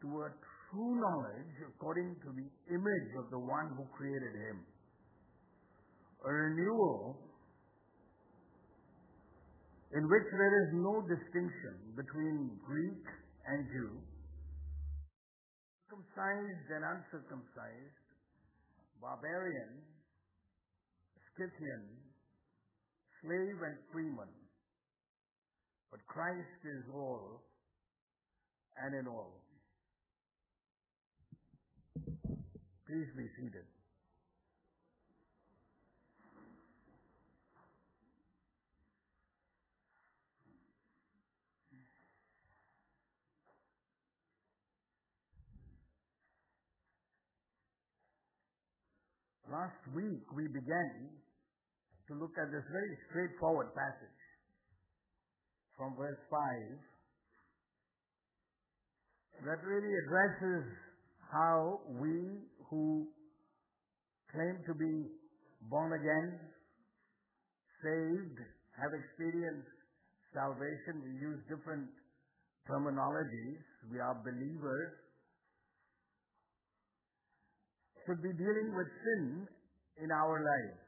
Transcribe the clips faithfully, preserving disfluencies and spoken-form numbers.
to a true knowledge according to the image of the one who created him. A renewal in which there is no distinction between Greek and Jew, circumcised and uncircumcised, barbarian, Scythian, slave and freeman. But Christ is all and in all. Please be seated. Last week we began to look at this very straightforward passage from verse five that really addresses how we who claim to be born again, saved, have experienced salvation. We use different terminologies. We are believers. Should be dealing with sin in our lives.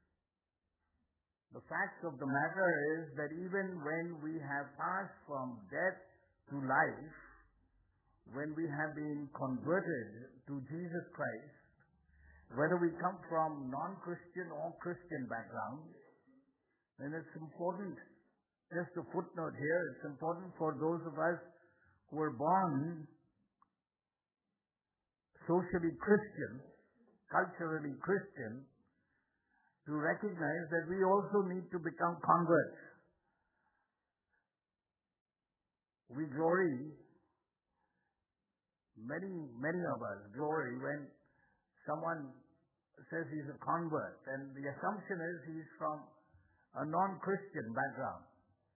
The fact of the matter is that even when we have passed from death to life, when we have been converted to Jesus Christ, whether we come from non-Christian or Christian background, then it's important, just a footnote here, it's important for those of us who were born socially Christian, culturally Christian, to recognize that we also need to become converts. We glory, many, many of us glory when someone says he's a convert, and the assumption is he's from a non-Christian background.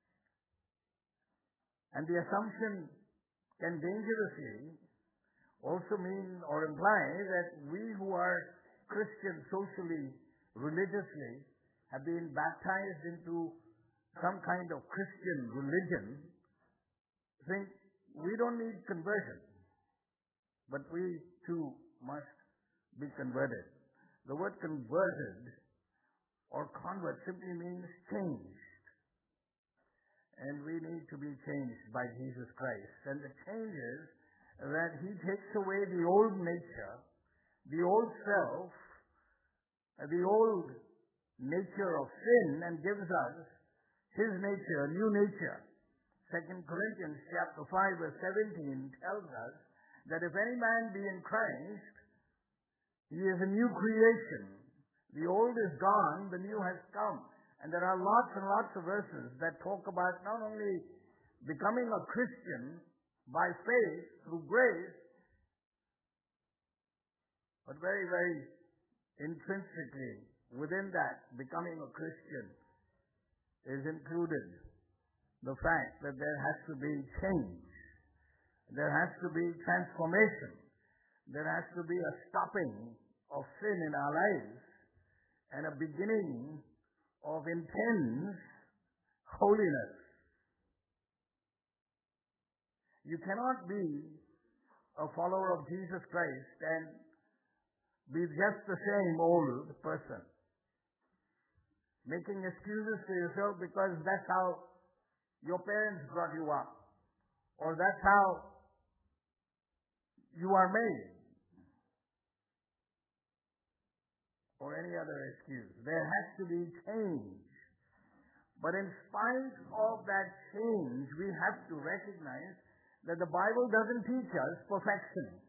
And the assumption can dangerously also mean or imply that we who are Christian socially, religiously, have been baptized into some kind of Christian religion, think we don't need conversion, but we too must be converted. The word converted or convert simply means changed. And we need to be changed by Jesus Christ. And the change is that He takes away the old nature, the old self, the old nature of sin, and gives us His nature, a new nature. Second Corinthians chapter five verse seventeen tells us that if any man be in Christ, he is a new creation. The old is gone, the new has come. And there are lots and lots of verses that talk about not only becoming a Christian by faith, through grace, but very, very intrinsically within that becoming a Christian is included the fact that there has to be change. There has to be transformation. There has to be a stopping of sin in our lives and a beginning of intense holiness. You cannot be a follower of Jesus Christ and be just the same old person, making excuses for yourself because that's how your parents brought you up, or that's how you are made, or any other excuse. There has to be change. But in spite of that change, we have to recognize that the Bible doesn't teach us perfection.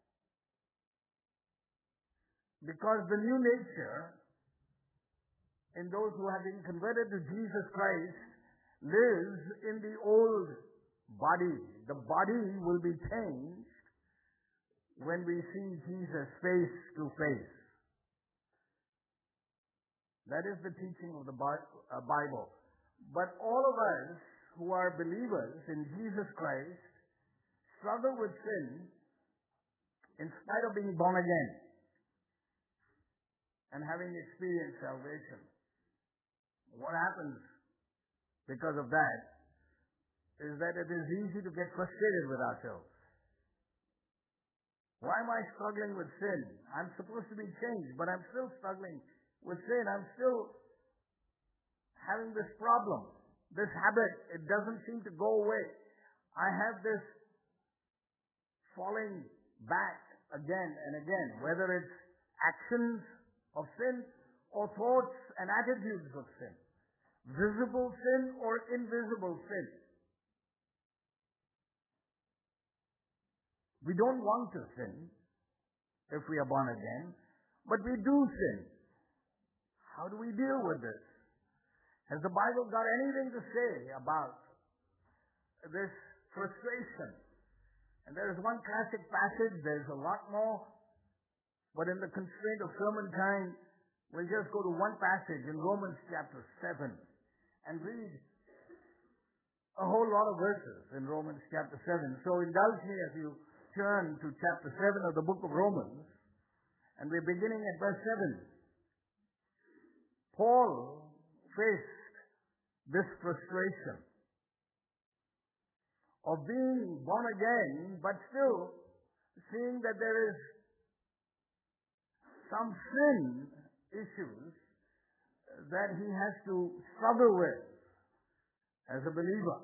Because the new nature in those who have been converted to Jesus Christ lives in the old body. The body will be changed when we see Jesus face to face. That is the teaching of the Bible. But all of us who are believers in Jesus Christ struggle with sin in spite of being born again and having experienced salvation. What happens because of that is that it is easy to get frustrated with ourselves. Why am I struggling with sin? I'm supposed to be changed, but I'm still struggling with sin. I'm still having this problem, this habit. It doesn't seem to go away. I have this falling back again and again, whether it's actions of sin or thoughts and attitudes of sin, visible sin or invisible sin. We don't want to sin if we are born again, but we do sin. How do we deal with this? Has the Bible got anything to say about this frustration? And there is one classic passage, there's a lot more, but in the constraint of sermon time, we'll just go to one passage in Romans chapter seven and read a whole lot of verses in Romans chapter seven. So indulge me as you turn to chapter seven of the book of Romans, and we're beginning at verse seven. Paul faced this frustration of being born again, but still seeing that there is some sin issues that he has to struggle with as a believer.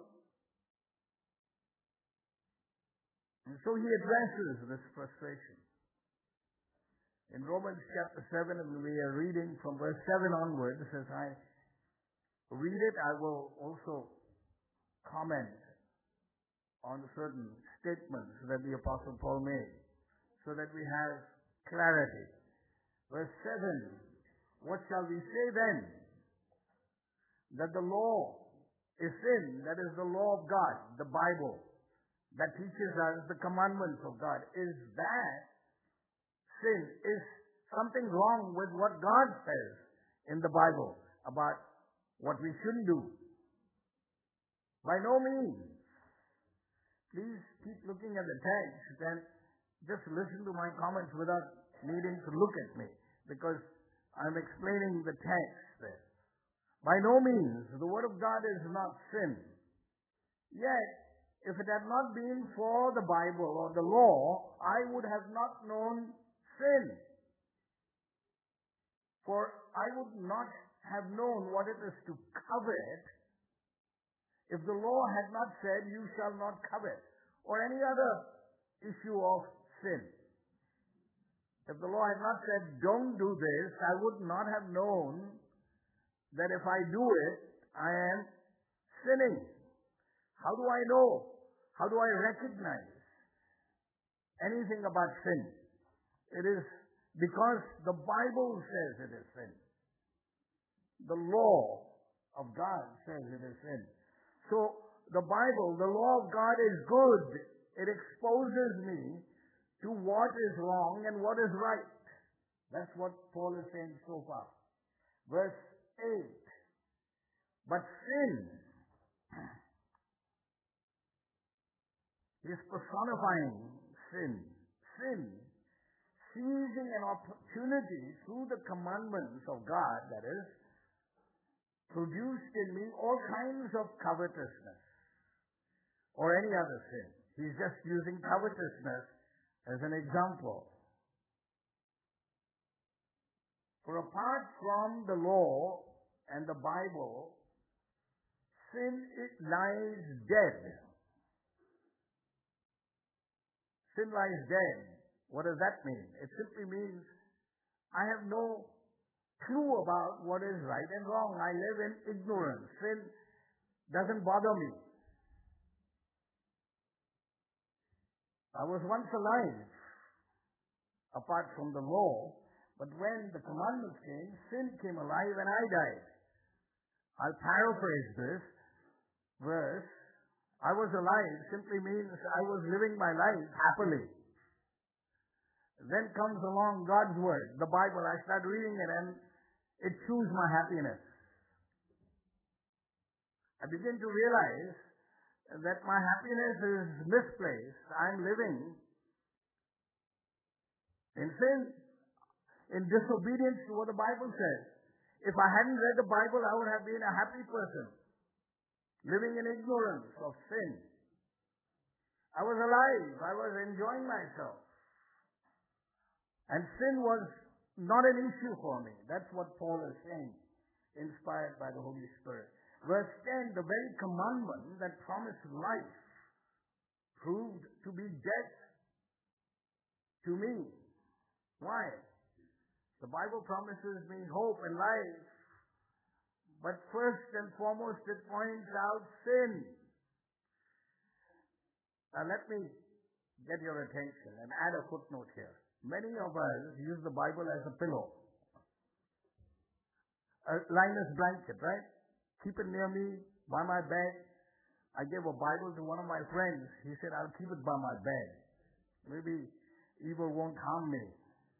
And so he addresses this frustration. In Romans chapter seven, and we are reading from verse seven onwards. As I read it, I will also comment on certain statements that the Apostle Paul made, so that we have clarity. Verse seven, what shall we say then? That the law is sin, that is the law of God, the Bible, that teaches us the commandments of God. Is that sin? Is something wrong with what God says in the Bible about what we shouldn't do? By no means. Please keep looking at the text and just listen to my comments without needing to look at me, because I'm explaining the text there. By no means. The Word of God is not sin. Yet, if it had not been for the Bible or the law, I would have not known sin. For I would not have known what it is to covet if the law had not said, you shall not covet, or any other issue of sin. If the law had not said, don't do this, I would not have known that if I do it, I am sinning. How do I know? How do I recognize anything about sin? It is because the Bible says it is sin. The law of God says it is sin. So the Bible, the law of God is good. It exposes me to what is wrong and what is right. That's what Paul is saying so far. Verse eight. But sin, he is personifying sin. Sin, seizing an opportunity through the commandments of God, that is, produced in me all kinds of covetousness or any other sin. He's just using covetousness as an example. For apart from the law and the Bible, sin it lies dead. Sin lies dead. What does that mean? It simply means I have no clue about what is right and wrong. I live in ignorance. Sin doesn't bother me. I was once alive apart from the law, but when the commandments came, sin came alive and I died. I'll paraphrase this verse. I was alive simply means I was living my life happily. Then comes along God's Word, the Bible. I start reading it and it chews my happiness. I begin to realize that my happiness is misplaced. I'm living in sin, in disobedience to what the Bible says. If I hadn't read the Bible, I would have been a happy person, living in ignorance of sin. I was alive. I was enjoying myself. And sin was not an issue for me. That's what Paul is saying, inspired by the Holy Spirit. Verse ten, the very commandment that promised life proved to be death to me. Why? The Bible promises me hope and life, but first and foremost it points out sin. Now let me get your attention and add a footnote here. Many of us use the Bible as a pillow, a lineless blanket, right? Keep it near me, by my bed. I gave a Bible to one of my friends. He said, I'll keep it by my bed. Maybe evil won't harm me.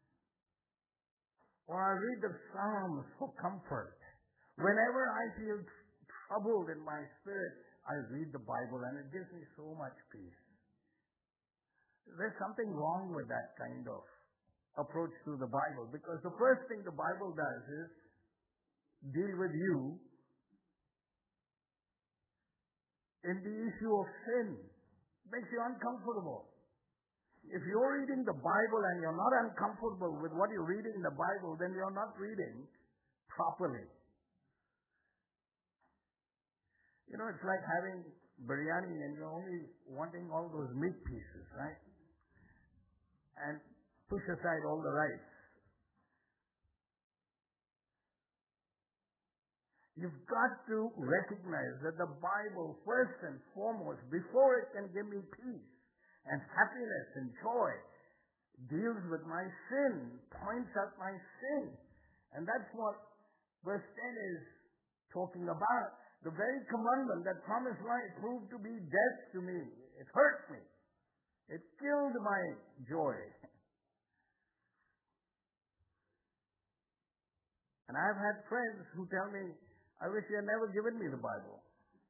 Or I read the Psalms for comfort. Whenever I feel troubled in my spirit, I read the Bible and it gives me so much peace. There's something wrong with that kind of approach to the Bible, because the first thing the Bible does is deal with you in the issue of sin. It makes you uncomfortable. If you're reading the Bible and you're not uncomfortable with what you're reading in the Bible, then you're not reading properly. You know, it's like having biryani and you're only wanting all those meat pieces, right? And push aside all the rice. You've got to recognize that the Bible, first and foremost, before it can give me peace and happiness and joy, deals with my sin, points out my sin. And that's what verse ten is talking about. The very commandment that promised life proved to be death to me. It hurt me. It killed my joy. And I've had friends who tell me, I wish you had never given me the Bible.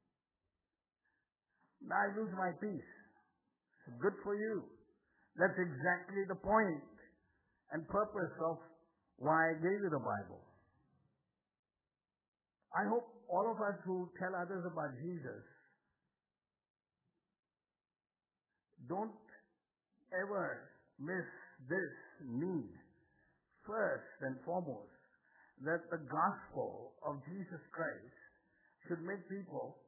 Now I lose my peace. Good for you. That's exactly the point and purpose of why I gave you the Bible. I hope all of us who tell others about Jesus don't ever miss this need, first and foremost, that the gospel of Jesus Christ should make people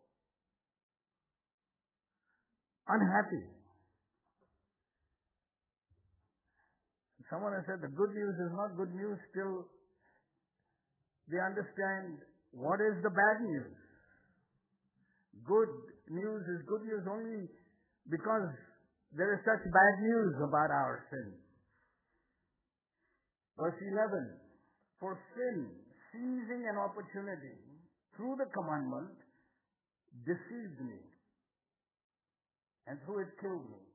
unhappy. Someone has said the good news is not good news till they understand what is the bad news. Good news is good news only because there is such bad news about our sin. Verse eleven, for sin, seizing an opportunity through the commandment, deceived me, and through it killed me.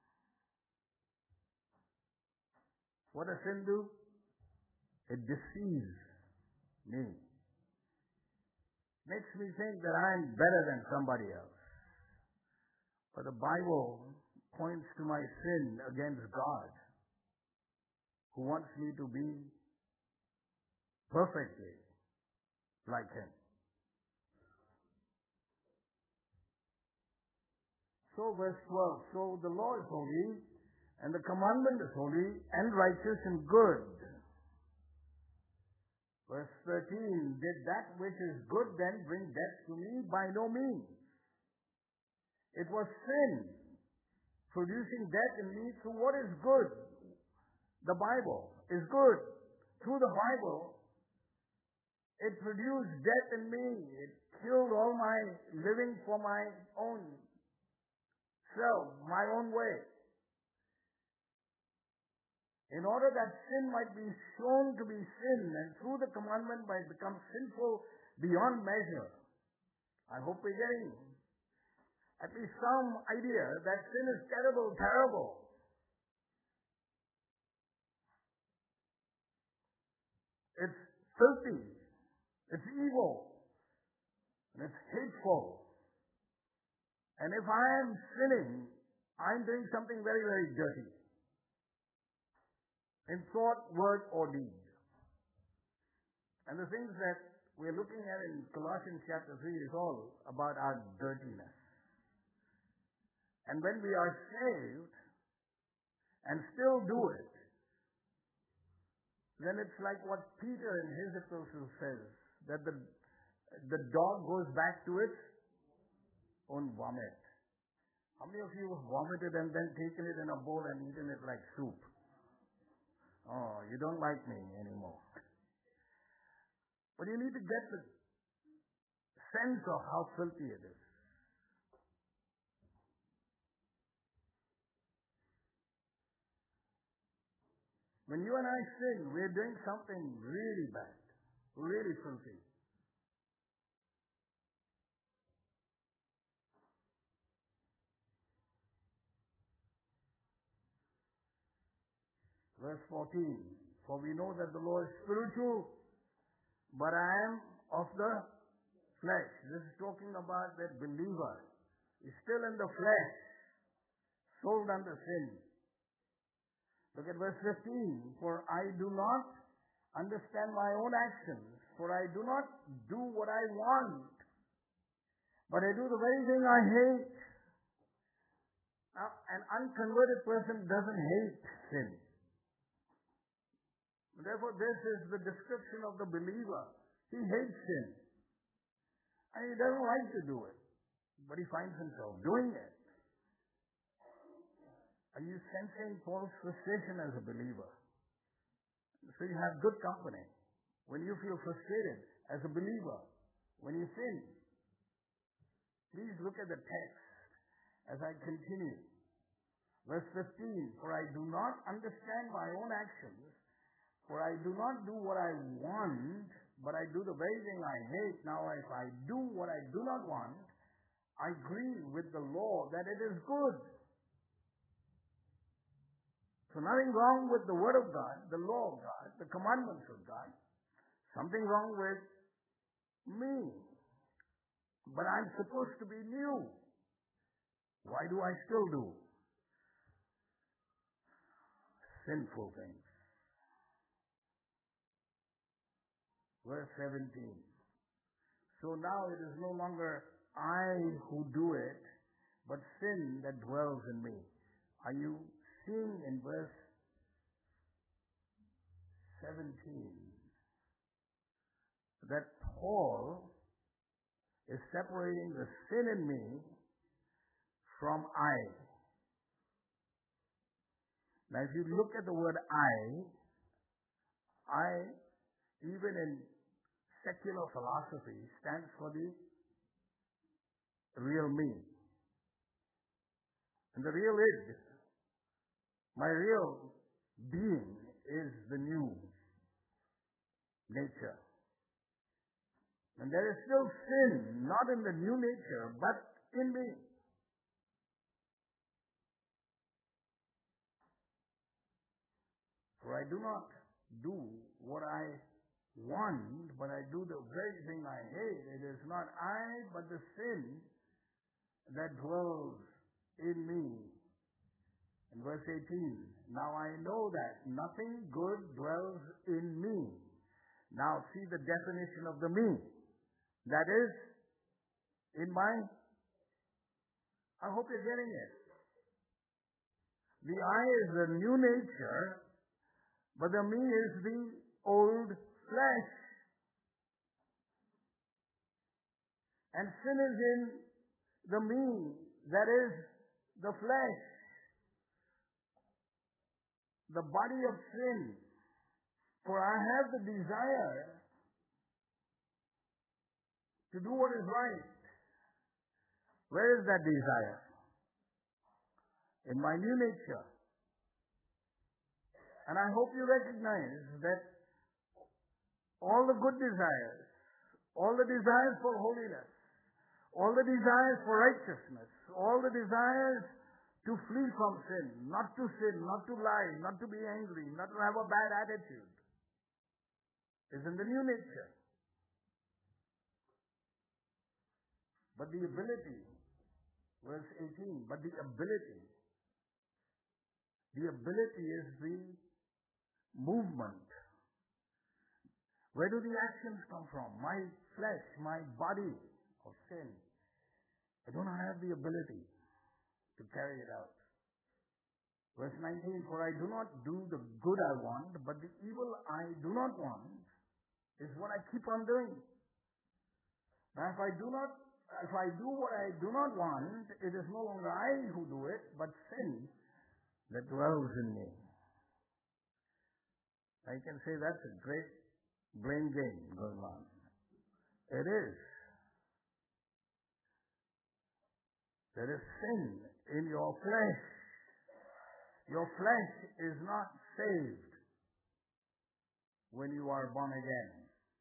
What does sin do? It deceives me. Makes me think that I'm better than somebody else. But the Bible points to my sin against God, who wants me to be perfectly like Him. So verse twelve, so the law is holy, and the commandment is holy, and righteous and good. Verse thirteen, did that which is good then bring death to me? By no means. It was sin producing death in me through what is good. The Bible is good. Through the Bible, it produced death in me. It killed all my living for my own self, my own way. In order that sin might be shown to be sin, and through the commandment might become sinful beyond measure. I hope we're getting at least some idea that sin is terrible, terrible. It's filthy. It's evil. And it's hateful. And if I am sinning, I'm doing something very, very dirty. In thought, word, or deed. And the things that we're looking at in Colossians chapter three is all about our dirtiness. And when we are saved and still do it, then it's like what Peter in his epistle says, that the, the dog goes back to its own vomit. How many of you have vomited and then taken it in a bowl and eaten it like soup? Oh, you don't like me anymore. But you need to get the sense of how filthy it is. When you and I sin, we're doing something really bad, really filthy. Verse fourteen, for we know that the law is spiritual, but I am of the flesh. This is talking about that believer is still in the flesh, sold under sin. Look at verse fifteen. For I do not understand my own actions, for I do not do what I want, but I do the very thing I hate. Now, an unconverted person doesn't hate sin. Therefore, this is the description of the believer. He hates sin. And he doesn't like to do it. But he finds himself doing it. Are you sensing Paul's frustration as a believer? So you have good company. When you feel frustrated as a believer, when you sin. Please look at the text as I continue. Verse fifteen, for I do not understand my own actions, for I do not do what I want, but I do the very thing I hate. Now if I do what I do not want, I agree with the law that it is good. So nothing wrong with the word of God, the law of God, the commandments of God. Something wrong with me. But I'm supposed to be new. Why do I still do sinful things? Verse seventeen. So now it is no longer I who do it, but sin that dwells in me. Are you seeing in verse seventeen that Paul is separating the sin in me from I? Now if you look at the word I, I, even in secular philosophy, stands for the real me. And the real id, my real being, is the new nature. And there is still sin, not in the new nature, but in me. For I do not do what I want, but I do the very thing I hate. It is not I, but the sin that dwells in me. In verse eighteen, now I know that nothing good dwells in me. Now see the definition of the me. That is, in my, I hope you're getting it. The I is the new nature, but the me is the old flesh. And sin is in the me, that is the flesh. The body of sin. For I have the desire to do what is right. Where is that desire? In my new nature. And I hope you recognize that all the good desires, all the desires for holiness, all the desires for righteousness, all the desires to flee from sin, not to sin, not to lie, not to be angry, not to have a bad attitude, is in the new nature. But the ability, verse eighteen, but the ability, the ability is the movement. Where do the actions come from? My flesh, my body of sin. I don't have the ability to carry it out. Verse nineteen, for I do not do the good I want, but the evil I do not want is what I keep on doing. Now if I do not, if I do what I do not want, it is no longer I who do it, but sin that dwells in me. I can say that's a great brain game going on. It is. There is sin in your flesh. Your flesh is not saved when you are born again.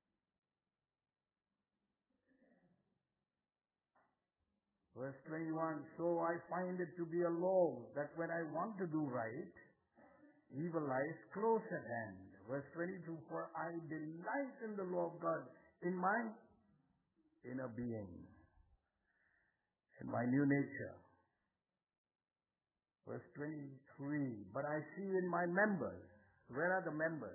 Verse twenty-one, so I find it to be a law that when I want to do right, evil lies close at hand. Verse twenty-two, for I delight in the law of God in my inner being, in my new nature. Verse twenty-three, but I see in my members. Where are the members?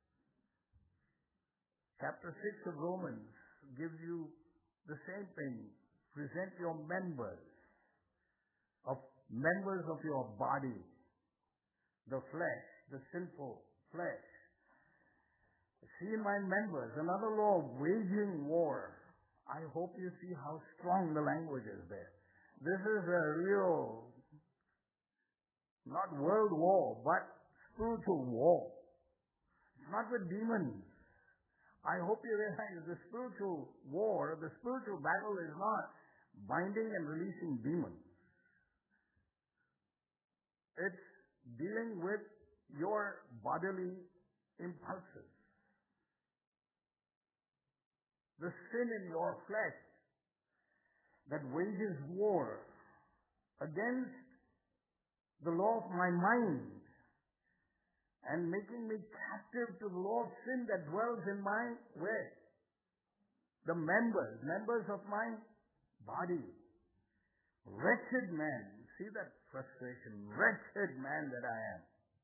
Chapter six of Romans gives you the same thing. Present your members, of members of your body, the flesh, the sinful flesh. See in my members, another law of waging war. I hope you see how strong the language is there. This is a real, not world war, but spiritual war. It's not with demons. I hope you realize the spiritual war, the spiritual battle is not binding and releasing demons. It's dealing with your bodily impulses. The sin in your flesh that wages war against the law of my mind and making me captive to the law of sin that dwells in my where? The members, members of my body. Wretched man. See that frustration. Wretched man that I am.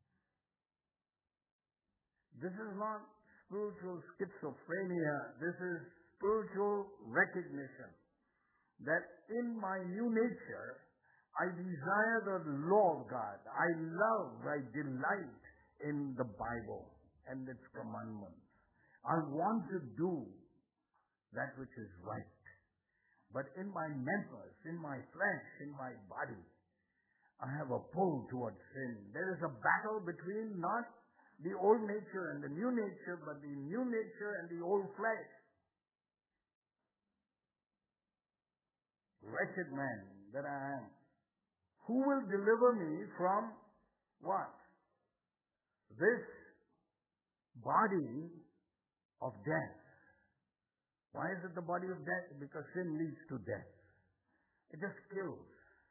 This is not spiritual schizophrenia. This is spiritual recognition that in my new nature, I desire the law of God. I love, I delight in the Bible and its commandments. I want to do that which is right. But in my members, in my flesh, in my body, I have a pull towards sin. There is a battle between not the old nature and the new nature, but the new nature and the old flesh. Wretched man that I am. Who will deliver me from what? This body of death. Why is it the body of death? Because sin leads to death. It just kills.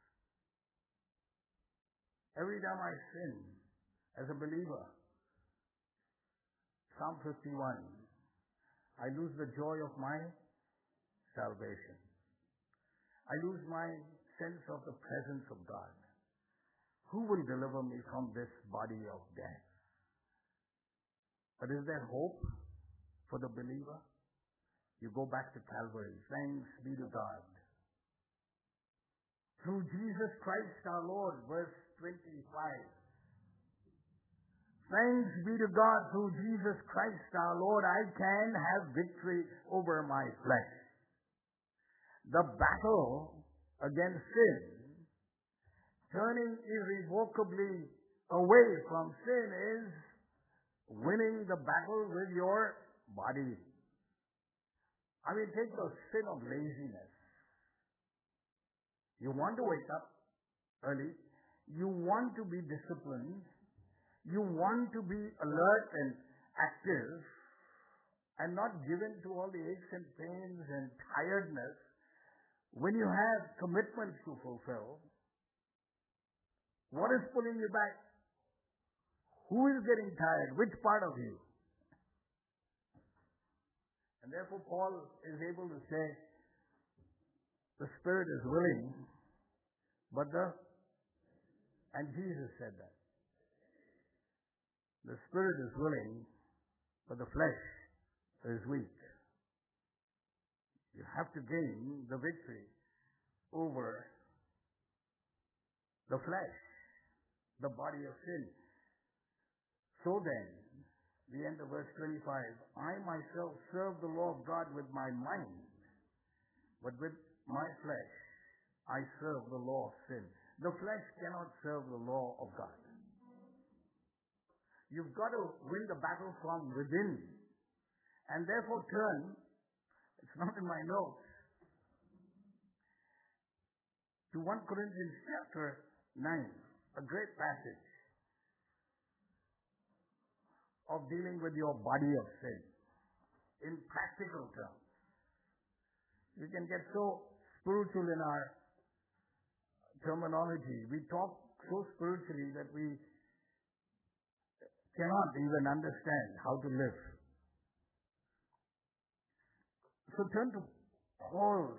Every time I sin as a believer, Psalm fifty-one, I lose the joy of my salvation. I lose my sense of the presence of God. Who will deliver me from this body of death? But is there hope for the believer? You go back to Calvary. Thanks be to God. Through Jesus Christ our Lord, verse twenty-five. Thanks be to God, through Jesus Christ our Lord, I can have victory over my flesh. The battle against sin, turning irrevocably away from sin, is winning the battle with your body. I mean, take the sin of laziness. You want to wake up early. You want to be disciplined. You want to be alert and active and not given to all the aches and pains and tiredness when you have commitments to fulfill. What is pulling you back? Who is getting tired? Which part of you? And therefore Paul is able to say, the spirit is willing, but the, and Jesus said that. The spirit is willing, but the flesh is weak. You have to gain the victory over the flesh. the body of sin. So then, the end of verse twenty-five, I myself serve the law of God with my mind, but with my flesh I serve the law of sin. The flesh cannot serve the law of God. You've got to win the battle from within, and therefore turn, it's not in my notes, to First Corinthians chapter nine, a great passage of dealing with your body of sin in practical terms. We can get so spiritual in our terminology. We talk so spiritually that we cannot even understand how to live. So turn to Paul's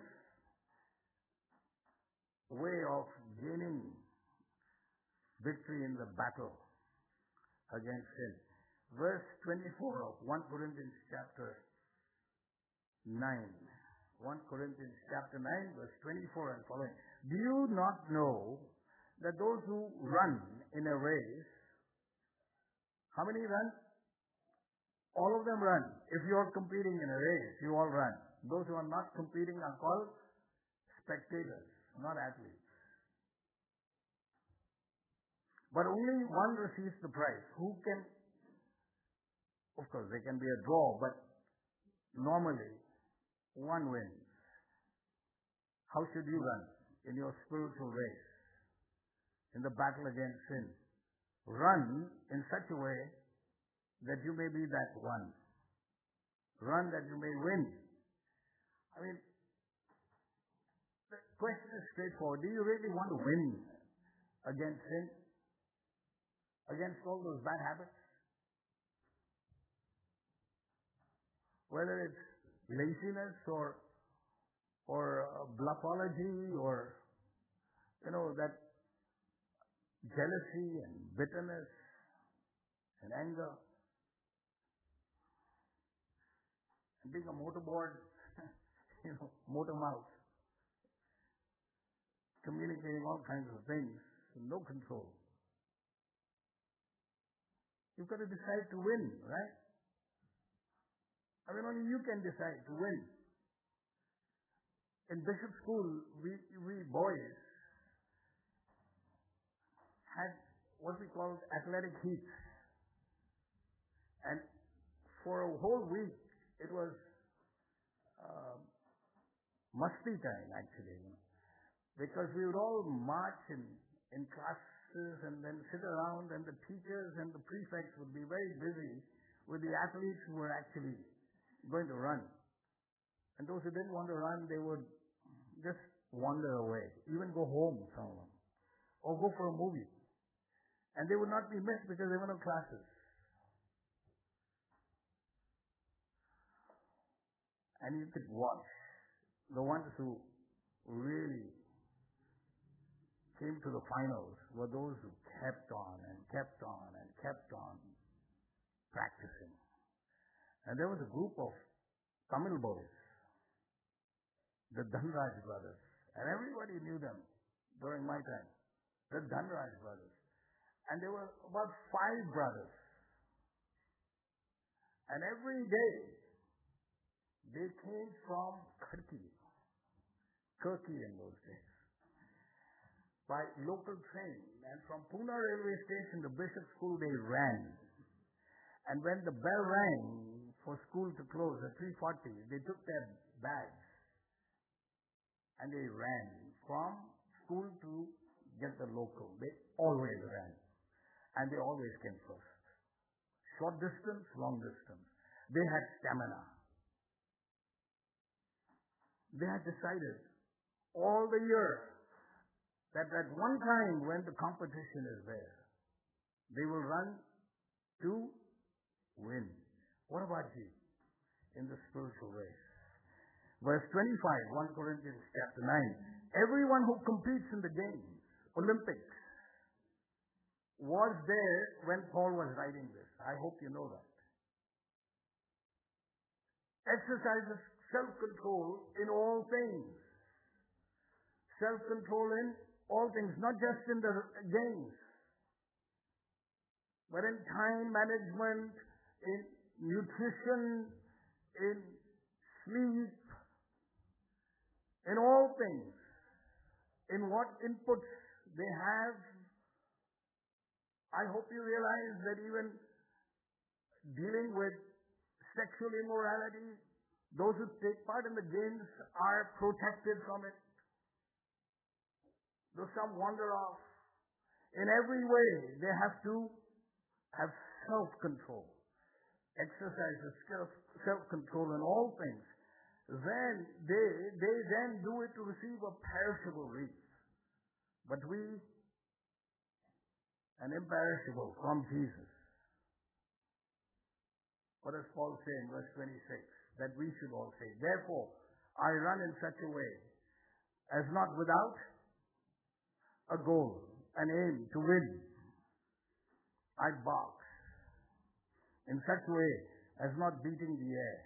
way of gaining victory in the battle against sin. Verse twenty-four of First Corinthians chapter nine. First Corinthians chapter nine, verse twenty-four and following. Do you not know that those who run in a race, how many run? All of them run. If you are competing in a race, you all run. Those who are not competing are called spectators, not athletes. But only one receives the prize. Who can? Of course, there can be a draw, but normally one wins. How should you run in your spiritual race, in the battle against sin? Run in such a way that you may be that one. Run that you may win. I mean, the question is straightforward. Do you really want to win against sin? Against all those bad habits? Whether it's laziness or or uh, bluffology or, you know, that jealousy and bitterness and anger and being a motorboard, you know, motor mouth, communicating all kinds of things, no control. You've got to decide to win, right? I mean, only you can decide to win. In Bishop School, we, we boys had what we called athletic heats. And for a whole week, it was uh, musty time, actually. Because we would all march in, in classes and then sit around, and the teachers and the prefects would be very busy with the athletes who were actually going to run. And those who didn't want to run, they would just wander away, even go home, some of them, or go for a movie. And they would not be missed because there were no classes. And you could watch the ones who really came to the finals were those who kept on and kept on and kept on practicing. And there was a group of Tamil boys, the Dhanraj brothers, and everybody knew them during my time, the Dhanraj brothers. And there were about five brothers. And every day, they came from Kharki, Turkey in those days, by local train. And from Pune railway station to Bishop School, they ran. And when the bell rang for school to close at three forty, they took their bags and they ran from school to get the local. They always ran. And they always came first. Short distance, long distance. They had stamina. They had decided all the year that at one time when the competition is there, they will run to win. What about you in the spiritual race? Verse twenty-five, First Corinthians chapter nine. Everyone who competes in the games, Olympics, was there when Paul was writing this. I hope you know that. Exercises self-control in all things. Self-control in all things, not just in the games. but in time management, in nutrition, in sleep, in all things, in what inputs they have. I hope you realize that even dealing with sexual immorality, those who take part in the games are protected from it. Though some wander off, in every way they have to have self-control, exercise the skill of self-control in all things. Then they they then do it to receive a perishable wreath, but we an imperishable from Jesus. What does Paul say in verse twenty-six? That we should all say, therefore, I run in such a way as not without a goal, an aim to win. I box in such a way as not beating the air,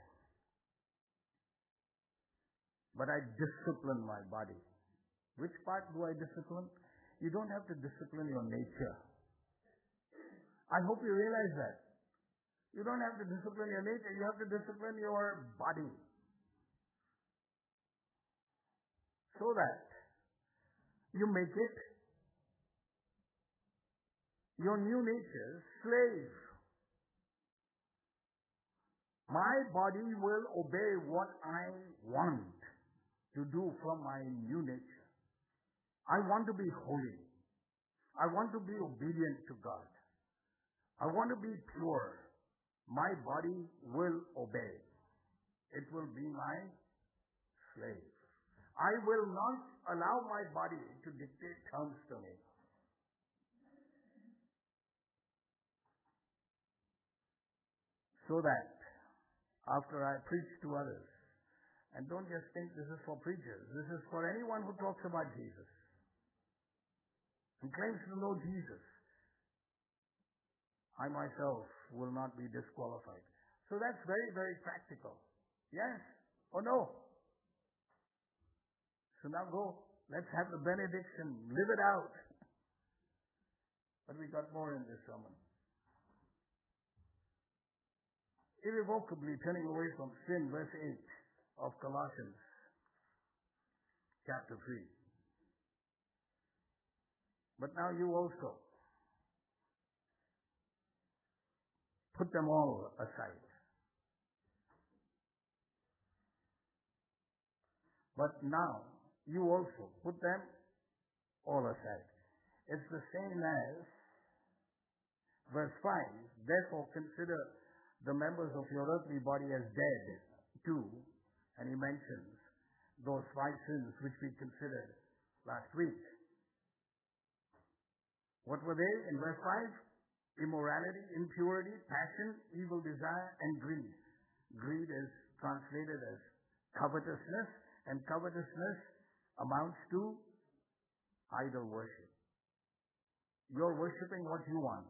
but I discipline my body. Which part do I discipline? You don't have to discipline your nature. I hope you realize that. You don't have to discipline your nature, you have to discipline your body. So that you make it your new nature's slave. My body will obey what I want to do from my new nature. I want to be holy. I want to be obedient to God. I want to be pure. My body will obey. It will be my slave. I will not allow my body to dictate terms to me. So that after I preach to others, and don't just think this is for preachers, this is for anyone who talks about Jesus and claims to know Jesus, I myself will not be disqualified. So that's very, very practical. Yes or no? So now go. Let's have the benediction. Live it out. But we got more in this sermon. Irrevocably turning away from sin, verse eight of Colossians chapter three. But now you also put them all aside. But now you also put them all aside. It's the same as verse five. Therefore consider the members of your earthly body as dead too. And he mentions those five sins which we considered last week. What were they in verse five? Immorality, impurity, passion, evil desire, and greed. Greed is translated as covetousness, and covetousness amounts to idol worship. You're worshiping what you want.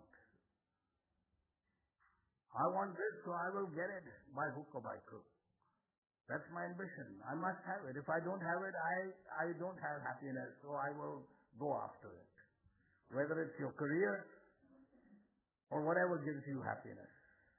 I want this, so I will get it by hook or by crook. That's my ambition. I must have it. If I don't have it, I, I don't have happiness, so I will go after it. Whether it's your career or whatever gives you happiness.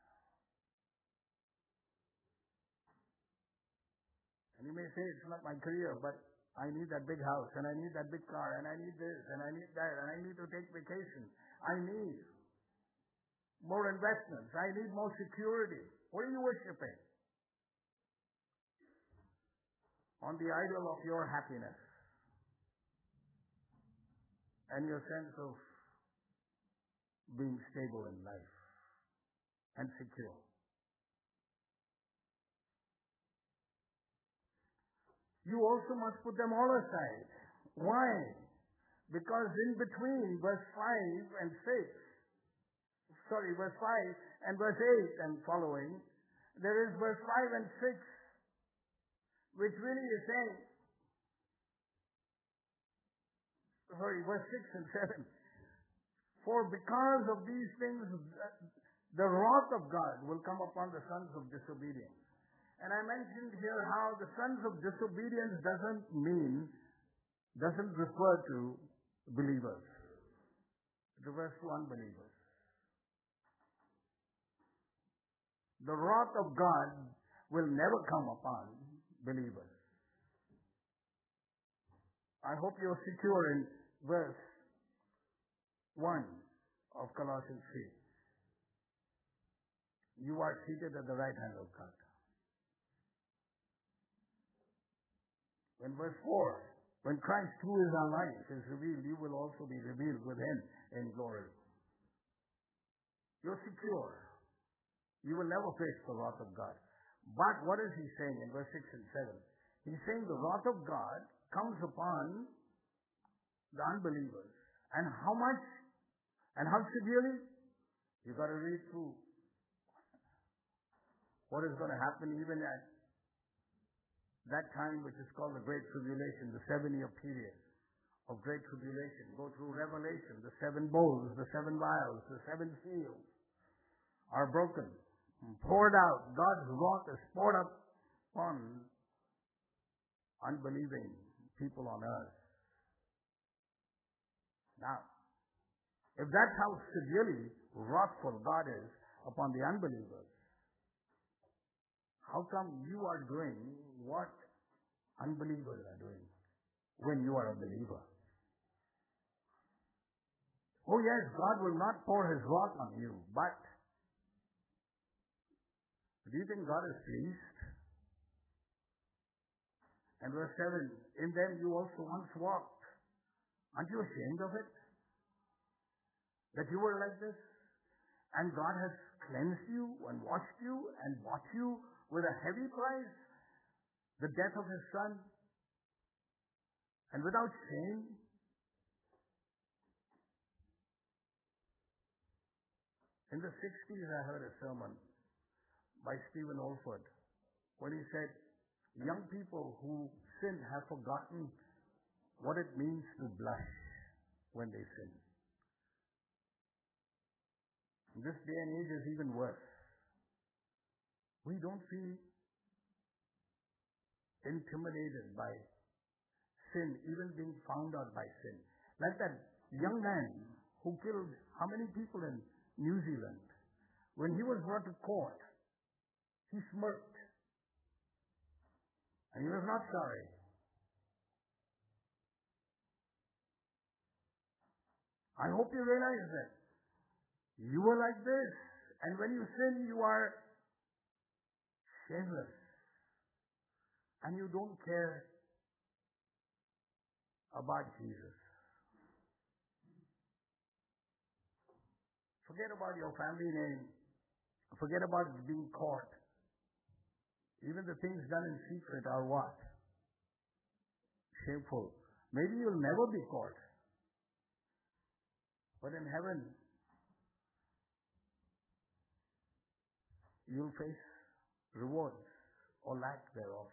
And you may say, it's not my career, but I need that big house, and I need that big car, and I need this, and I need that, and I need to take vacation. I need more investments. I need more security. What are you worshiping? On the idol of your happiness and your sense of being stable in life and secure. You also must put them all aside. Why? Because in between verse five and six, sorry, verse five and verse eight and following, there is verse five and six, which really is saying, sorry, verse six and seven, for because of these things, the wrath of God will come upon the sons of disobedience. And I mentioned here how the sons of disobedience doesn't mean, doesn't refer to believers. It refers to unbelievers. the wrath of God will never come upon believers. I hope you're secure in verse one of Colossians three. You are seated at the right hand of God. In verse four, when Christ, who is our life, is revealed, you will also be revealed with Him in glory. You're secure. You will never face the wrath of God. But what is He saying in verse six and seven? He's saying the wrath of God comes upon the unbelievers. And how much? And how severely? You've got to read through what is going to happen even at that time which is called the Great Tribulation, the seven-year period of Great Tribulation. Go through Revelation, the seven bowls, the seven vials, the seven seals are broken, poured out. God's wrath is poured up on unbelieving people on earth. Now, if that's how severely wrathful God is upon the unbelievers, how come you are doing what unbelievers are doing when you are a believer? Oh yes, God will not pour His wrath on you, but do you think God is pleased? And verse seven, in them you also once walked. Aren't you ashamed of it? That you were like this? And God has cleansed you and washed you and bought you with a heavy price, the death of His Son, and without shame. In the sixties, I heard a sermon by Stephen Olford when he said, young people who sin have forgotten what it means to blush when they sin. This day and age is even worse. We don't feel intimidated by sin, even being found out by sin. Like that young man who killed how many people in New Zealand? When he was brought to court, he smirked. And he was not sorry. I hope you realize that. You are like this. And when you sin, you are shameless. And you don't care about Jesus. Forget about your family name. Forget about being caught. Even the things done in secret are what? Shameful. Maybe you'll never be caught. But in heaven, you'll face rewards or lack thereof.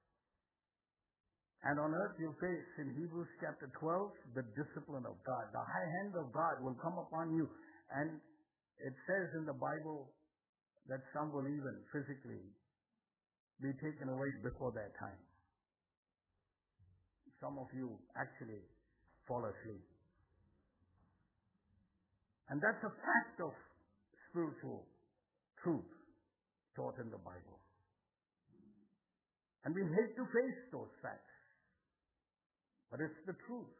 And on earth you'll face, in Hebrews chapter twelve, the discipline of God. The high hand of God will come upon you. And it says in the Bible that some will even physically be taken away before their time. Some of you actually fall asleep. And that's a fact of spiritual truth taught in the Bible. And we hate to face those facts. But it's the truth.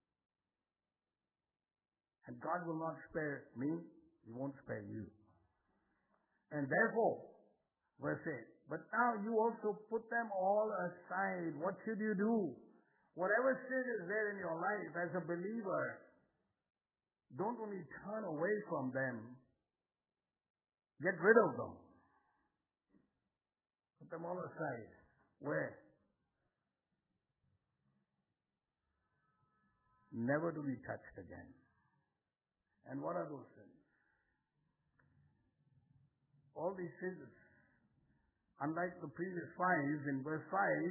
And God will not spare me. He won't spare you. And therefore, verse eight, but now you also put them all aside. What should you do? Whatever sin is there in your life as a believer, don't only turn away from them. Get rid of them. Put them all aside. Where? Never to be touched again. And what are those sins? All these sins, unlike the previous five, in verse five,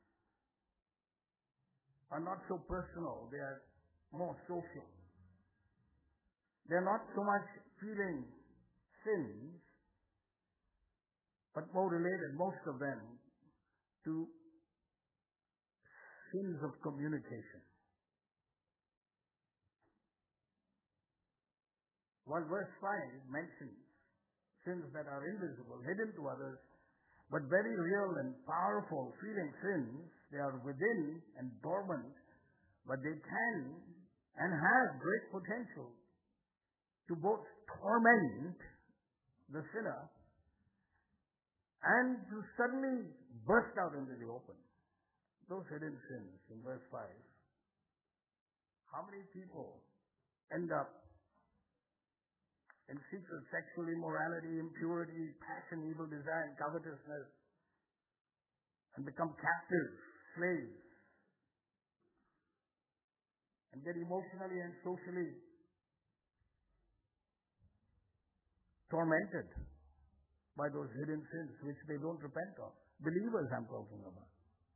are not so personal. They are more social. They are not so much feeling sins, but more related, most of them, to sins of communication. While verse five mentions sins that are invisible, hidden to others, but very real and powerful feeling sins. They are within and dormant, but they can and have great potential to both torment the sinner and to suddenly burst out into the open. Those hidden sins in verse five. How many people end up in secret sexual immorality, impurity, passion, evil desire, and covetousness, and become captives, slaves, and get emotionally and socially tormented by those hidden sins which they don't repent of. Believers I'm talking about.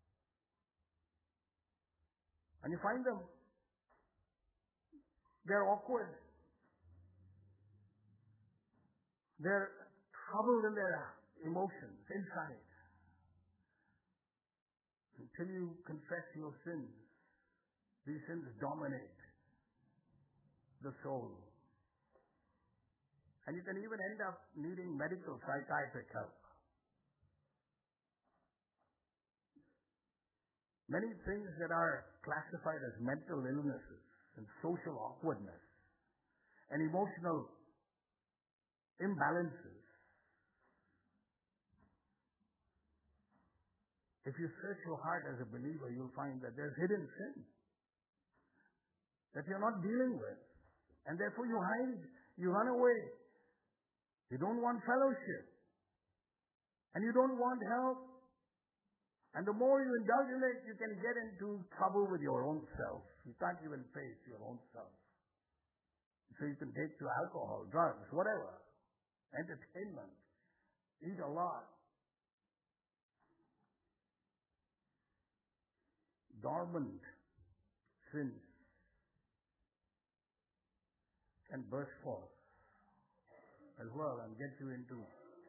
And you find them, they're awkward. They're troubled in their emotions inside. Until you confess your sins, these sins dominate the soul. And you can even end up needing medical psychiatric help. Many things that are classified as mental illnesses and social awkwardness and emotional imbalances. If you search your heart as a believer, you'll find that there's hidden sin that you're not dealing with. And therefore you hide, you run away. You don't want fellowship. And you don't want help. And the more you indulge in it, you can get into trouble with your own self. You can't even face your own self. So you can take to alcohol, drugs, whatever, entertainment, eat a lot. Dormant sins can burst forth as well and get you into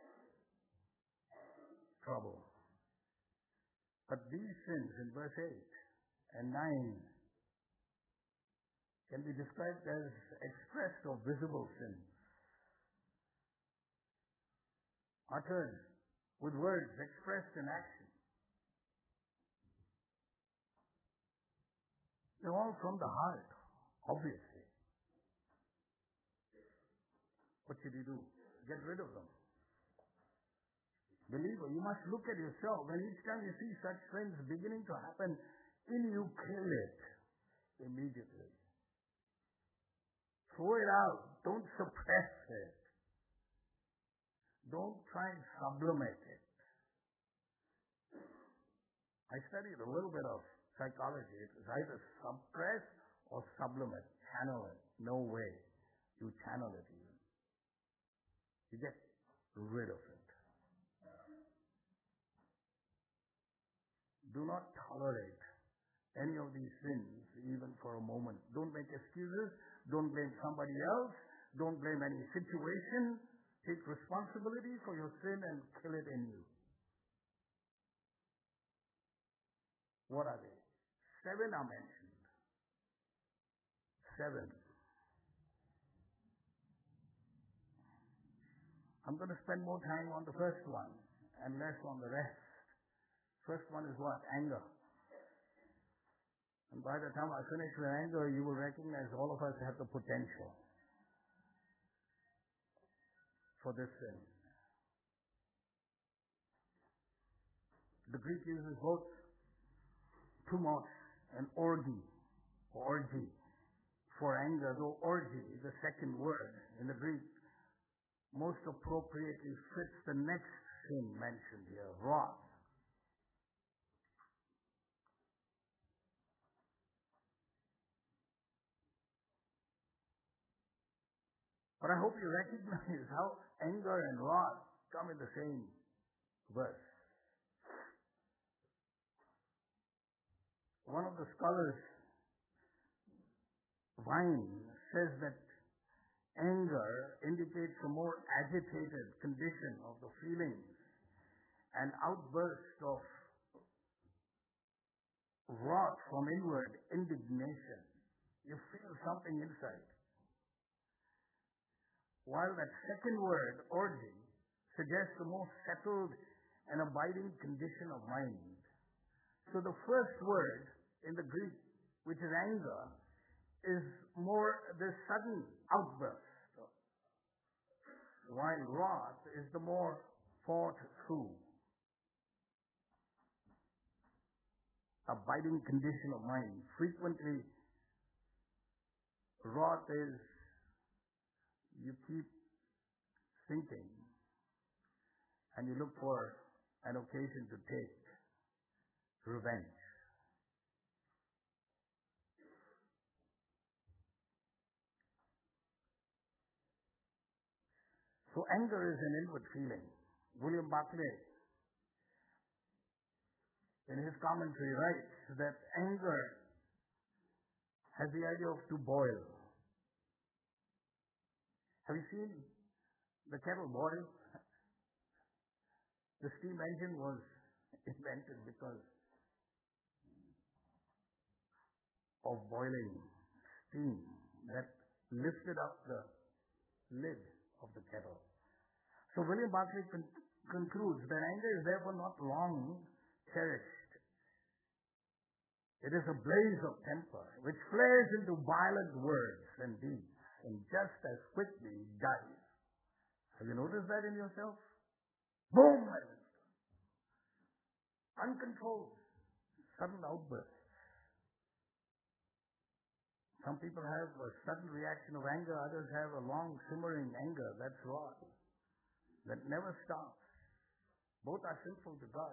trouble. But these sins in verse eight and nine can be described as expressed or visible sins, uttered with words, expressed in action. They're all from the heart, obviously. What should you do? Get rid of them. Believer, you must look at yourself, and each time you see such things beginning to happen in you, kill it immediately. Throw it out. Don't suppress it. Don't try and sublimate it. I studied a little bit of psychology. It is either suppress or sublimate. Channel it. No way. You channel it even. You get rid of it. Do not tolerate any of these sins even for a moment. Don't make excuses. Don't blame somebody else. Don't blame any situation. Take responsibility for your sin and kill it in you. What are they? Seven are mentioned. Seven. I'm going to spend more time on the first one and less on the rest. First one is what? Anger. And by the time I finish with anger, you will recognize all of us have the potential for this sin. The Greek uses both tumos and orgy, orgy for anger, though orgy, the second word in the Greek, most appropriately fits the next sin mentioned here, wrath. But I hope you recognize how anger and wrath come in the same verse. One of the scholars, Vine, says that anger indicates a more agitated condition of the feelings, an outburst of wrath from inward indignation. You feel something inside. While that second word, orgy, suggests the more settled and abiding condition of mind. So the first word in the Greek, which is anger, is more the sudden outburst, while wrath is the more thought through, abiding condition of mind. Frequently, wrath is you keep thinking and you look for an occasion to take revenge. So anger is an inward feeling. William Barclay, in his commentary, writes that anger has the idea of to boil. Have you seen the kettle boil? The steam engine was invented because of boiling steam that lifted up the lid of the kettle. So William Barclay con- concludes that anger is therefore not long cherished. It is a blaze of temper which flares into violent words and deeds and just as quickly dies. Have you noticed that in yourself? Boom! Uncontrolled, sudden outbursts. Some people have a sudden reaction of anger, others have a long simmering anger. That's wrath. That never stops. Both are sinful to God.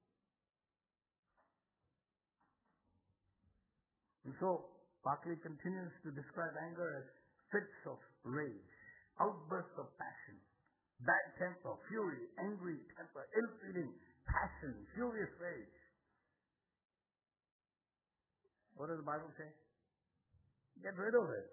And so, Barclay continues to describe anger as fits of rage, outbursts of passion, bad temper, fury, angry temper, ill-feeling, passion, furious rage. What does the Bible say? Get rid of it.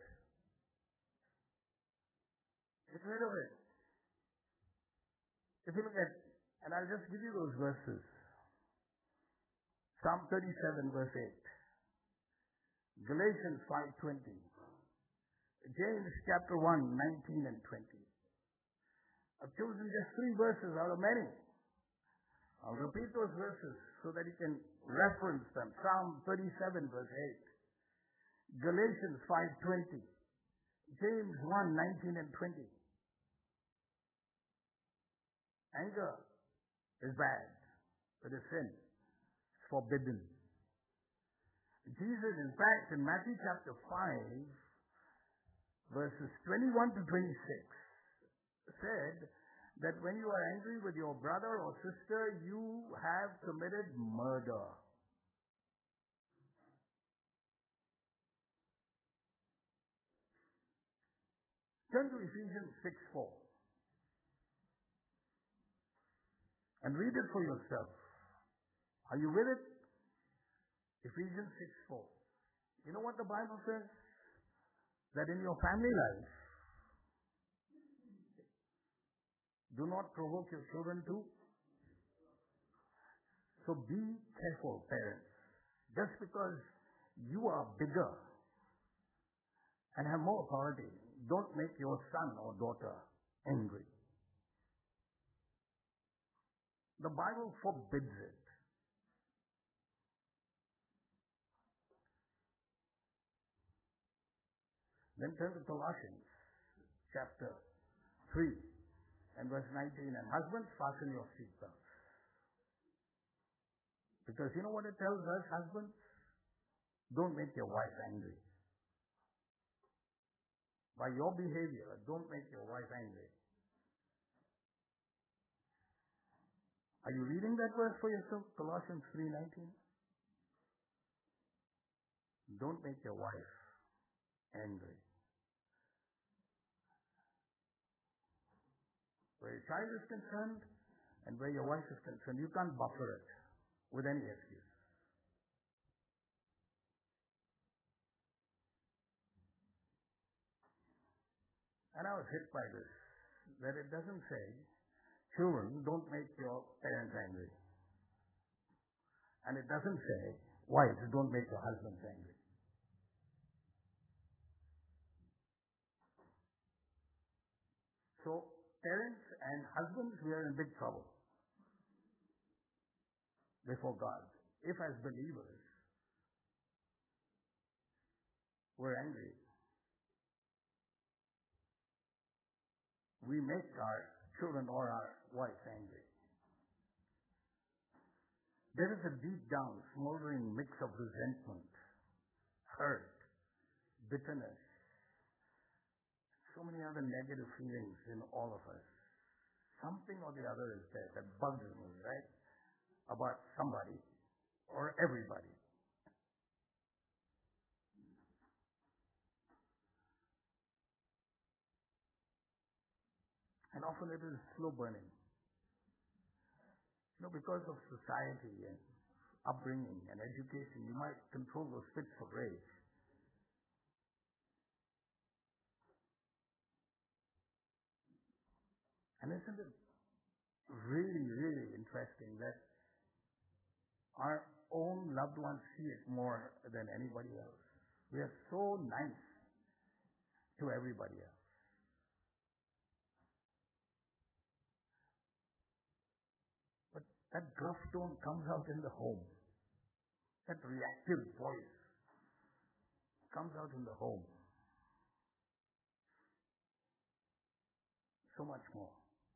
Get rid of it. If you look at, and I'll just give you those verses. Psalm thirty-seven, verse eight. Galatians five twenty. James chapter one, nineteen and twenty. I've chosen just three verses out of many. I'll repeat those verses so that you can reference them. Psalm thirty-seven, verse eight. Galatians five twenty. James one, nineteen and twenty. Anger is bad. It is sin. It's forbidden. Jesus, in fact, in Matthew chapter five, verses twenty-one to twenty-six, said that when you are angry with your brother or sister, you have committed murder. Turn to Ephesians six four and read it for yourself. Are you with it? Ephesians six four. You know what the Bible says? That in your family life, do not provoke your children to. So be careful, parents. Just because you are bigger and have more authority, don't make your son or daughter angry. The Bible forbids it. Then turn to Colossians chapter three and verse nineteen. And husbands, fasten your seatbelts. Because you know what it tells us, husbands? Don't make your wife angry. By your behavior, don't make your wife angry. Are you reading that verse for yourself? Colossians three nineteen. Don't make your wife angry. Where your child is concerned and where your wife is concerned, you can't buffer it with any excuse. And I was hit by this, that it doesn't say, children, don't make your parents angry. And it doesn't say, wives, don't make your husbands angry. So, parents And husbands, we are in big trouble before God. If as believers, we're angry, we make our children or our wives angry. There is a deep down, smoldering mix of resentment, hurt, bitterness, so many other negative feelings in all of us. Something or the other is there that bugs me, right? About somebody or everybody. And often it is slow burning. You know, because of society and upbringing and education, you might control those fits of rage. And isn't it really, really interesting that our own loved ones see it more than anybody else? We are so nice to everybody else. But that gruff tone comes out in the home. That reactive voice comes out in the home. So much more.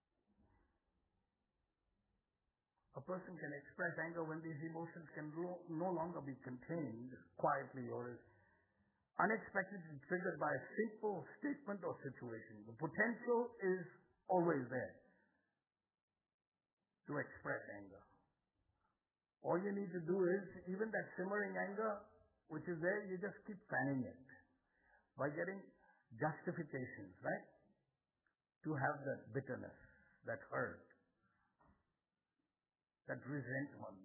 A person can express anger when these emotions can no longer be contained quietly or is unexpectedly triggered by a simple statement or situation. The potential is always there to express anger. All you need to do is, even that simmering anger which is there, you just keep fanning it by getting justifications, right? To have that bitterness, that hurt, that resentment.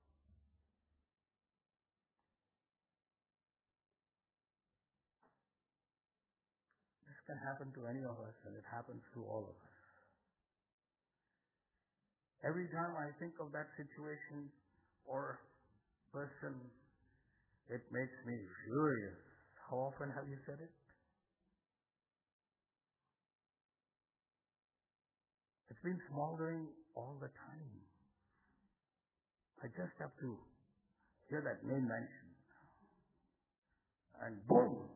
This can happen to any of us, and it happens to all of us. Every time I think of that situation or person, it makes me furious. How often have you said it? It's been smoldering all the time. I just have to hear that name mentioned. And boom!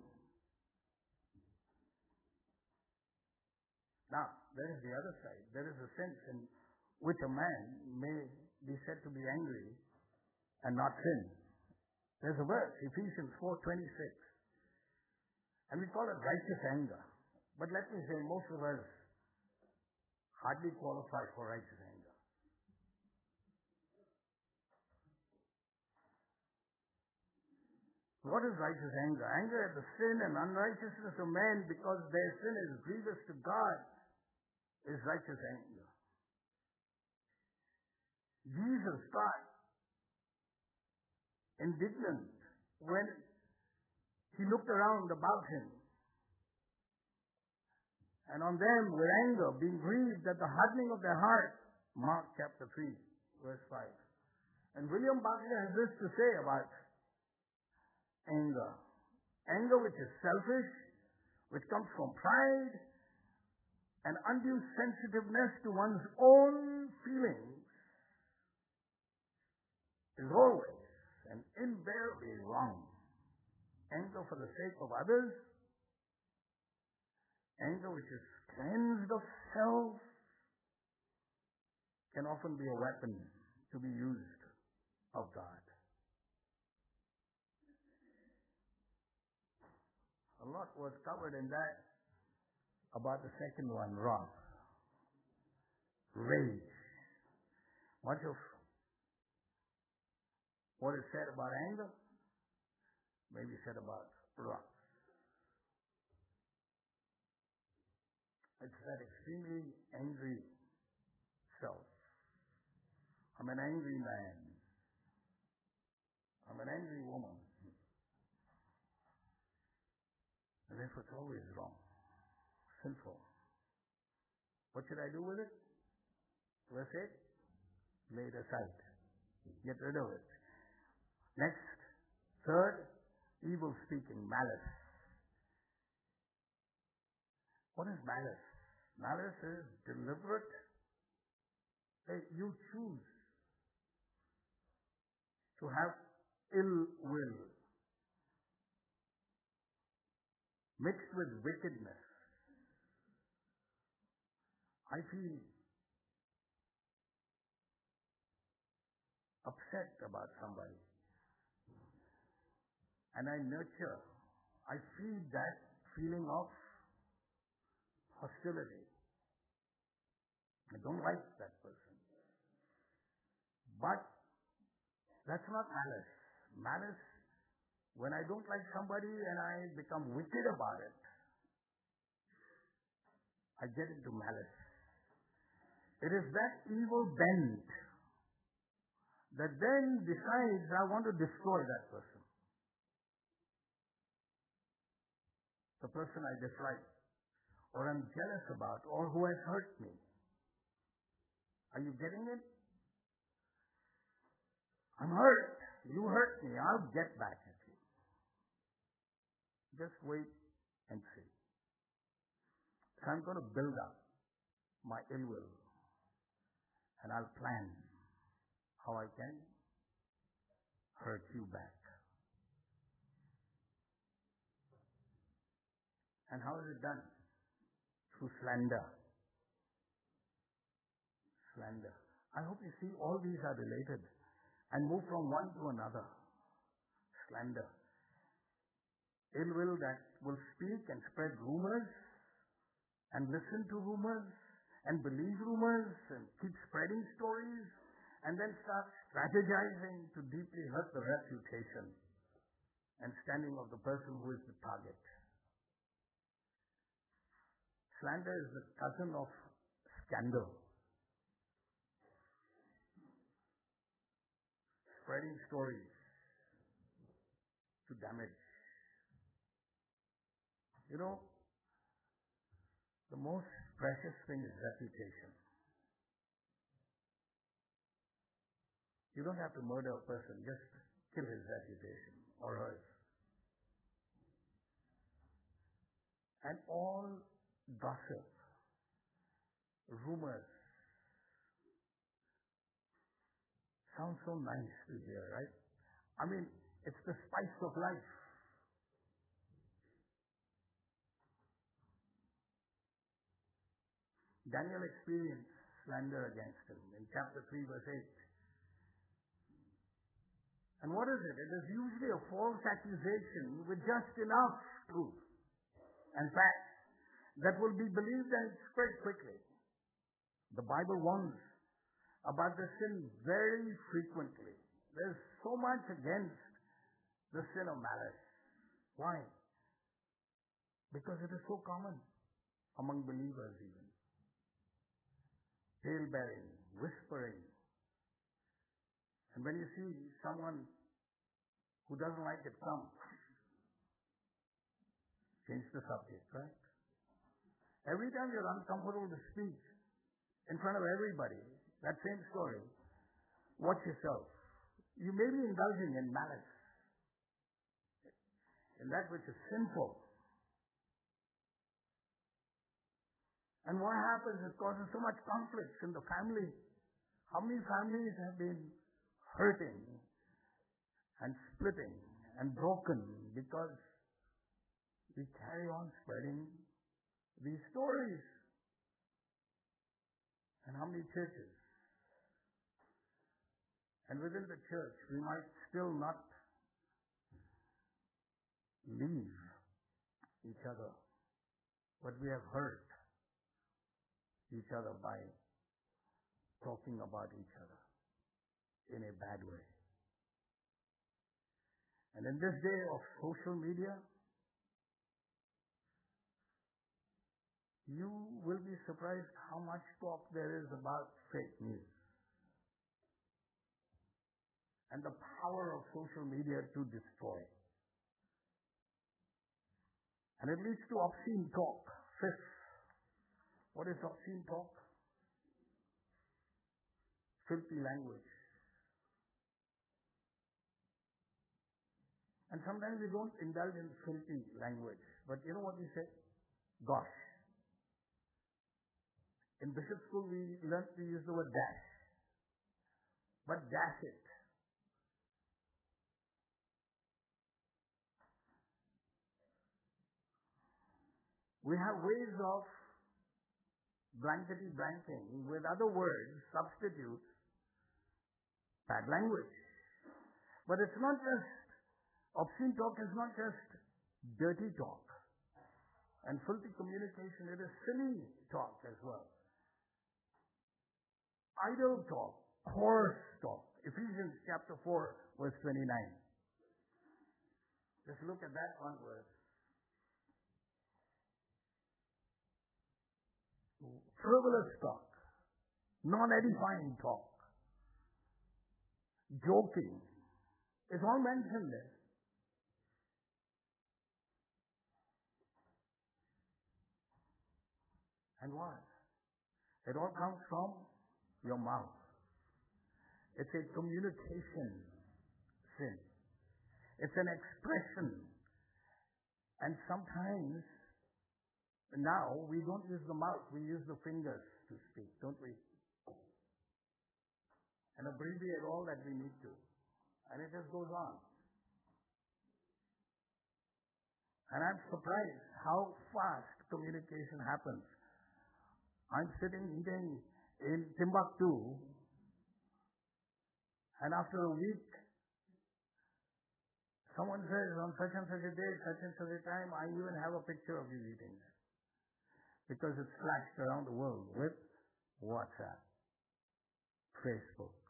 Now, there is the other side. There is a sense in which a man may be said to be angry and not sin. There's a verse, Ephesians four twenty-six. And we call it righteous anger. But let me say, most of us hardly qualify for righteous anger. What is righteous anger? Anger at the sin and unrighteousness of men because their sin is grievous to God is righteous anger. Jesus got indignant when he looked around about him. And on them with anger, being grieved at the hardening of their heart. Mark chapter three, verse five. And William Barclay has this to say about anger. Anger which is selfish, which comes from pride and undue sensitiveness to one's own feelings, is always and invariably wrong. Anger for the sake of others, anger which is cleansed of self, can often be a weapon to be used of God. A lot was covered in that about the second one, wrath, rage. Much of what is said about anger may be said about wrath. It's that extremely angry self. I'm an angry man. I'm an angry woman. And therefore it's always wrong, sinful. What should I do with it? Verse eight, lay it aside. Get rid of it. Next, third, evil speaking, malice. What is malice? Malice is deliberate. Hey, you choose to have ill will mixed with wickedness. I feel upset about somebody and I nurture, I feed that feeling of hostility. I don't like that person. But that's not malice. Malice, when I don't like somebody and I become wicked about it, I get into malice. It is that evil bent that then decides I want to destroy that person. The person I dislike, or I'm jealous about, or who has hurt me. Are you getting it? I'm hurt. You hurt me. I'll get back at you. Just wait and see. So I'm going to build up my ill will and I'll plan how I can hurt you back. And how is it done? Through slander. Slander. I hope you see all these are related and move from one to another. Slander. Ill will that will speak and spread rumors and listen to rumors and believe rumors and keep spreading stories and then start strategizing to deeply hurt the reputation and standing of the person who is the target. Slander is the cousin of scandal. Spreading stories to damage. You know, the most precious thing is reputation. You don't have to murder a person, just kill his reputation or hers. And all gossip, rumors, sounds so nice to hear, right? I mean, it's the spice of life. Daniel experienced slander against him in chapter three, verse eight. And what is it? It is usually a false accusation with just enough truth and facts that will be believed and spread quickly. The Bible warns about the sin very frequently. There's so much against the sin of malice. Why? Because it is so common among believers even. Tale-bearing, whispering. And when you see someone who doesn't like it come, change the subject, right? Every time you're uncomfortable to speak in front of everybody, that same story, watch yourself. You may be indulging in malice, in that which is sinful. And what happens? It causes so much conflict in the family. How many families have been hurting and splitting and broken because we carry on spreading these stories? And how many churches? And within the church, we might still not leave each other, but we have hurt each other by talking about each other in a bad way. And in this day of social media, you will be surprised how much talk there is about fake news. And the power of social media to destroy. And it leads to obscene talk. Fifth, what is obscene talk? Filthy language. And sometimes we don't indulge in filthy language. But you know what we say? Gosh. In bishop school, we learned to use the word dash. But dash it. We have ways of blankety blanking with other words, substitutes, bad language. But it's not just, obscene talk is not just dirty talk and filthy communication, it is silly talk as well. Idle talk, coarse talk. Ephesians chapter four, verse twenty-nine. Just look at that one verse. Frivolous talk, non-edifying talk, joking, it's all mentioned there. And what? It all comes from your mouth. It's a communication sin. It's an expression. And sometimes now, we don't use the mouth, we use the fingers to speak, don't we? And abbreviate all that we need to. And it just goes on. And I'm surprised how fast communication happens. I'm sitting eating in Timbuktu, and after a week, someone says, on such and such a day, such and such a time, I even have a picture of you eating there. Because it's flashed around the world with WhatsApp, Facebook.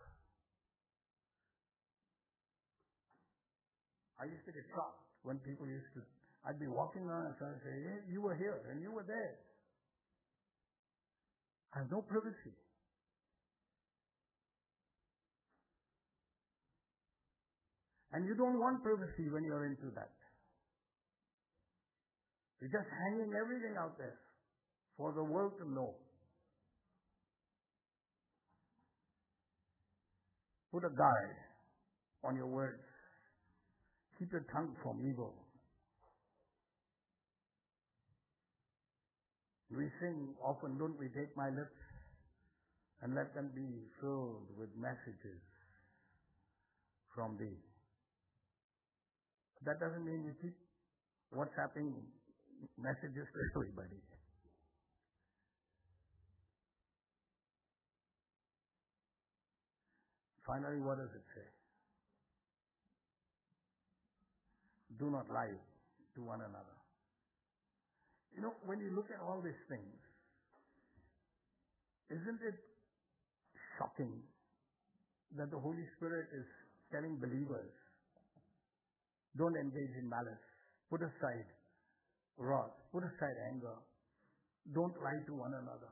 I used to get shocked when people used to, I'd be walking around and someone would say, hey, you were here and you were there. I have no privacy. And you don't want privacy when you're into that. You're just hanging everything out there for the world to know. Put a guard on your words. Keep your tongue from evil. We sing often, don't we, take my lips and let them be filled with messages from thee. That doesn't mean we keep WhatsApping messages to everybody. Finally, what does it say? Do not lie to one another. You know, when you look at all these things, isn't it shocking that the Holy Spirit is telling believers, don't engage in malice, put aside wrath, put aside anger, don't lie to one another.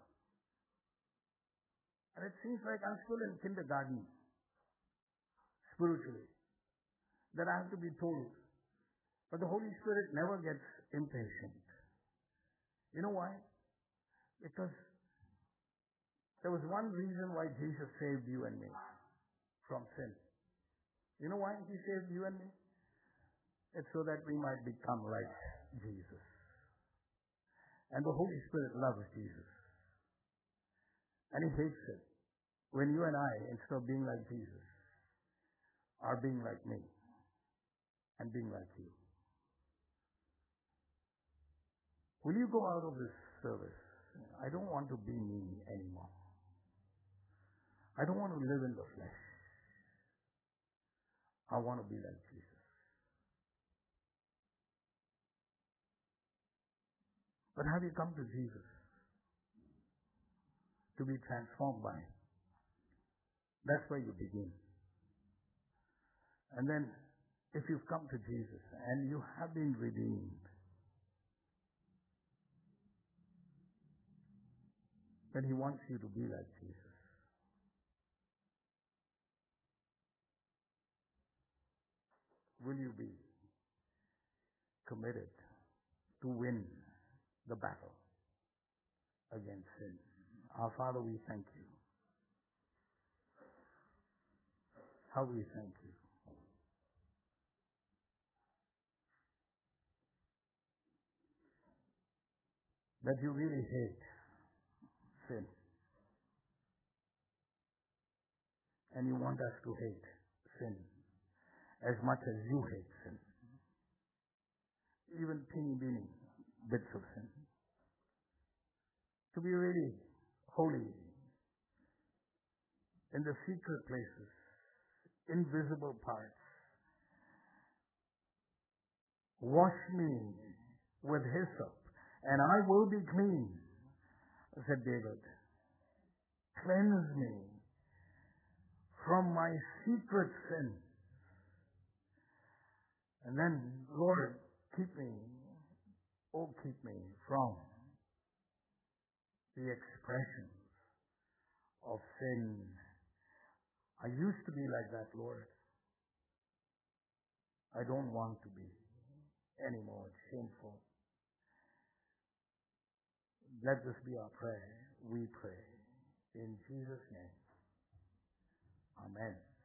And it seems like I'm still in kindergarten, spiritually, that I have to be told. But the Holy Spirit never gets impatient. You know why? Because there was one reason why Jesus saved you and me from sin. You know why He saved you and me? It's so that we might become like Jesus. And the Holy Spirit loves Jesus. And He hates it when you and I, instead of being like Jesus, are being like me and being like you. Will you go out of this service? I don't want to be me anymore. I don't want to live in the flesh. I want to be like Jesus. But have you come to Jesus to be transformed by Him? That's where you begin. And then, if you've come to Jesus and you have been redeemed, then He wants you to be like Jesus. Will you be committed to win the battle against sin? Our Father, we thank you. How we thank you. That you really hate sin. And you want us to hate sin as much as you hate sin. Even teeny-weeny bits of sin. To be really holy in the secret places, invisible parts. Wash me with hyssop, and I will be clean, said David. Cleanse me from my secret sin. And then, Lord, keep me, oh, keep me from the expressions of sin. I used to be like that, Lord. I don't want to be anymore. It's shameful. Let this be our prayer. We pray in Jesus' name. Amen.